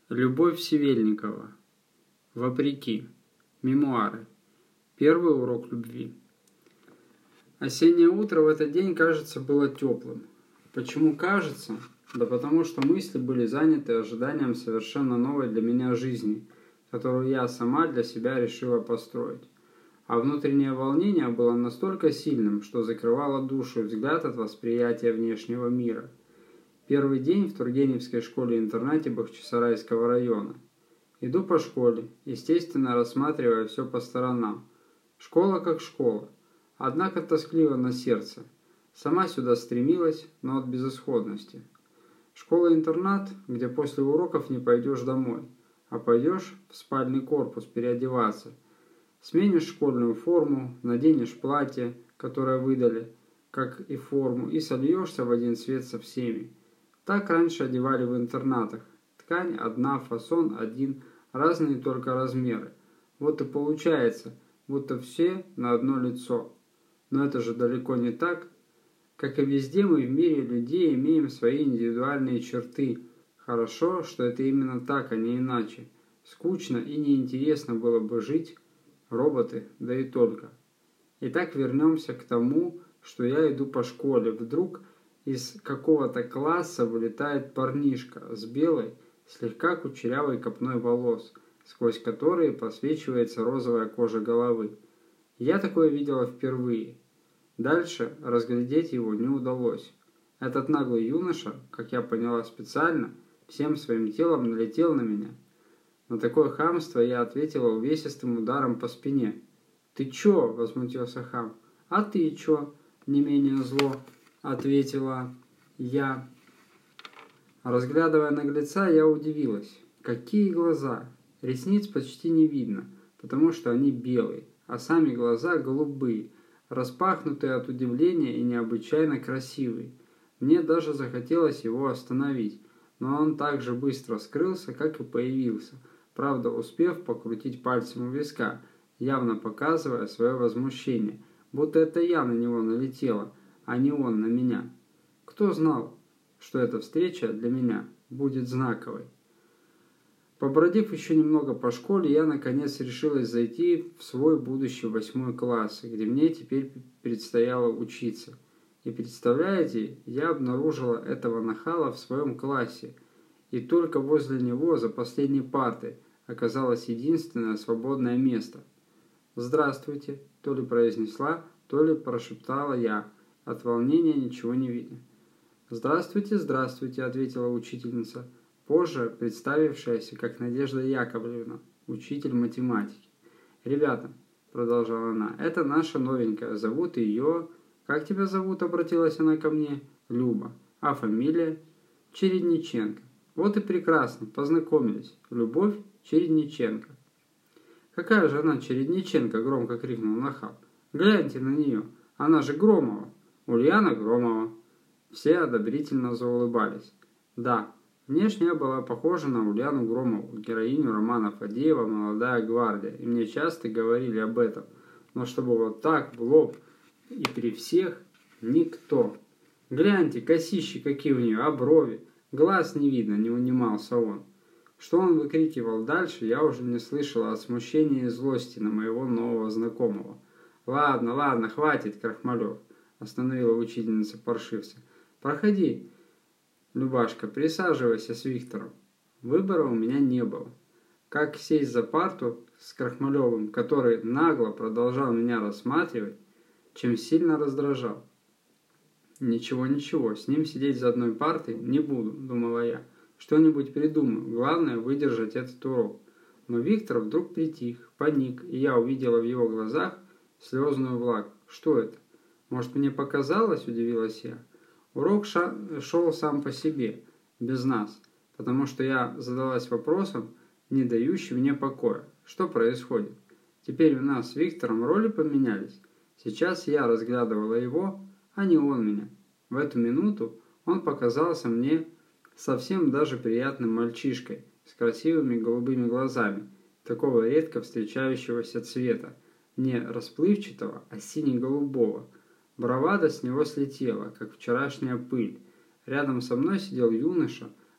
Любовь Севельникова. Вопреки. Мемуары. Первый урок любви. Осеннее утро в этот день, кажется, было теплым. Почему кажется? Да потому что мысли были заняты ожиданием совершенно новой для меня жизни, которую я сама для себя решила построить. А внутреннее волнение было настолько сильным, что закрывало душу и взгляд от восприятия внешнего мира. Первый день в Тургеневской школе-интернате Бахчисарайского района. Иду по школе, естественно, рассматривая все по сторонам. Школа как школа, однако тоскливо на сердце. Сама сюда стремилась, но от безысходности. Школа-интернат, где после уроков не пойдешь домой, а пойдешь в спальный корпус переодеваться. Сменишь школьную форму, наденешь платье, которое выдали, как и форму, и сольешься в один цвет со всеми. Так раньше одевали в интернатах. Ткань одна, фасон один, разные только размеры. Вот и получается, будто все на одно лицо. Но это же далеко не так. Как и везде мы в мире людей имеем свои индивидуальные черты. Хорошо, что это именно так, а не иначе. Скучно и неинтересно было бы жить, роботы, да и только. Итак, вернемся к тому, что я иду по школе. Вдруг из какого-то класса вылетает парнишка с белой, слегка кучерявой копной волос, сквозь которые просвечивается розовая кожа головы. Я такое видела впервые. Дальше разглядеть его не удалось. Этот наглый юноша, как я поняла специально, всем своим телом налетел на меня. На такое хамство я ответила увесистым ударом по спине. «Ты чё?» – возмутился хам. «А ты чё?» – не менее зло ответила я. Разглядывая наглеца, я удивилась. Какие глаза! Ресниц почти не видно, потому что они белые, а сами глаза голубые, распахнутые от удивления и необычайно красивые. Мне даже захотелось его остановить, но он так же быстро скрылся, как и появился, правда успев покрутить пальцем у виска, явно показывая свое возмущение, будто это я на него налетела, а не он на меня. Кто знал, что эта встреча для меня будет знаковой? Побродив еще немного по школе, я наконец решилась зайти в свой будущий 8 класс, где мне теперь предстояло учиться. И представляете, я обнаружила этого нахала в своем классе, и только возле него, за последней партой, оказалось единственное свободное место. «Здравствуйте», то ли произнесла, то ли прошептала я. От волнения ничего не видно. «Здравствуйте, здравствуйте», — ответила учительница, позже представившаяся как Надежда Яковлевна, учитель математики. «Ребята», — продолжала она, — «это наша новенькая, зовут ее...» «Как тебя зовут?» — обратилась она ко мне. «Люба. А фамилия?» «Чередниченко». «Вот и прекрасно, познакомились. Любовь Чередниченко». «Какая же она Чередниченко?» — громко крикнул нахал. «Гляньте на нее, она же Громова. Ульяна Громова». Все одобрительно заулыбались. Да, внешне я была похожа на Ульяну Громову, героиню романа Фадеева «Молодая гвардия», и мне часто говорили об этом. Но чтобы вот так, в лоб и при всех, никто. «Гляньте, косищи какие у нее, а брови, глаз не видно», — не унимался он. Что он выкрикивал дальше, я уже не слышала от смущения и злости на моего нового знакомого. «Ладно, ладно, хватит, Крахмалев», — остановила учительница паршивца. «Проходи, Любашка, присаживайся с Виктором». Выбора у меня не было. Как сесть за парту с Крахмалевым, который нагло продолжал меня рассматривать, чем сильно раздражал. «Ничего, с ним сидеть за одной партой не буду», — думала я. «Что-нибудь придумаю, главное выдержать этот урок». Но Виктор вдруг притих, паник, и я увидела в его глазах слезную влагу. «Что это? Может, мне показалось?» – удивилась я. Урок шел сам по себе, без нас, потому что я задалась вопросом, не дающим мне покоя. Что происходит? Теперь у нас с Виктором роли поменялись. Сейчас я разглядывала его, а не он меня. В эту минуту он показался мне совсем даже приятным мальчишкой с красивыми голубыми глазами, такого редко встречающегося цвета, не расплывчатого, а сине-голубого. Бравада с него слетела, как вчерашняя пыль. Рядом со мной сидел юноша,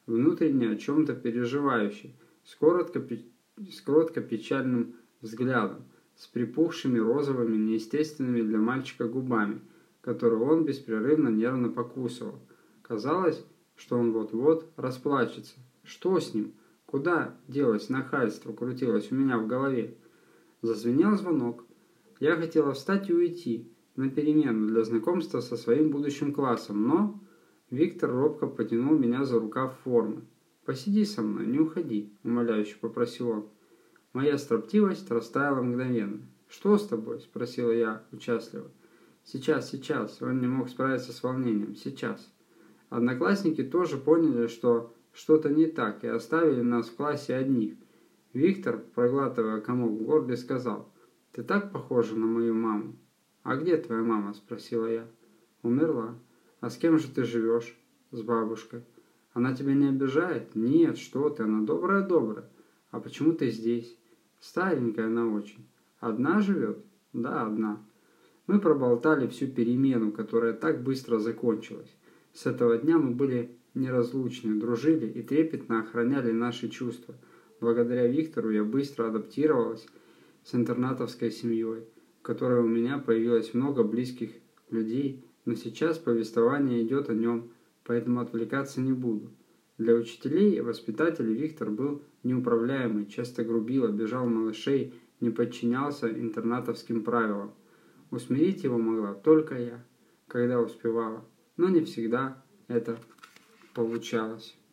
внутренне о чем-то переживающий, с коротко печальным взглядом, с припухшими розовыми, неестественными для мальчика губами, которые он беспрерывно нервно покусывал. Казалось, что он вот-вот расплачется. Что с ним? Куда делось нахальство, крутилось у меня в голове. Зазвенел звонок. Я хотела встать и уйти на перемену для знакомства со своим будущим классом, но Виктор робко потянул меня за рукав формы. «Посиди со мной, не уходи», – умоляюще попросил он. Моя строптивость растаяла мгновенно. «Что с тобой?» – спросила я участливо. «Сейчас». Он не мог справиться с волнением. «Сейчас». Одноклассники тоже поняли, что что-то не так, и оставили нас в классе одних. Виктор, проглатывая комок в горле, сказал: «Ты так похожа на мою маму». «А где твоя мама?» – спросила я. «Умерла». «А с кем же ты живешь?» «С бабушкой». «Она тебя не обижает?» «Нет, что ты, она добрая-добрая». «А почему ты здесь?» «Старенькая она очень». «Одна живет?» «Да, одна». Мы проболтали всю перемену, которая так быстро закончилась. С этого дня мы были неразлучны, дружили и трепетно охраняли наши чувства. Благодаря Виктору я быстро адаптировалась с интернатовской семьей, в которой у меня появилось много близких людей, но сейчас повествование идет о нем, поэтому отвлекаться не буду. Для учителей и воспитателей Виктор был неуправляемый, часто грубил, обижал малышей, не подчинялся интернатовским правилам. Усмирить его могла только я, когда успевала, но не всегда это получалось.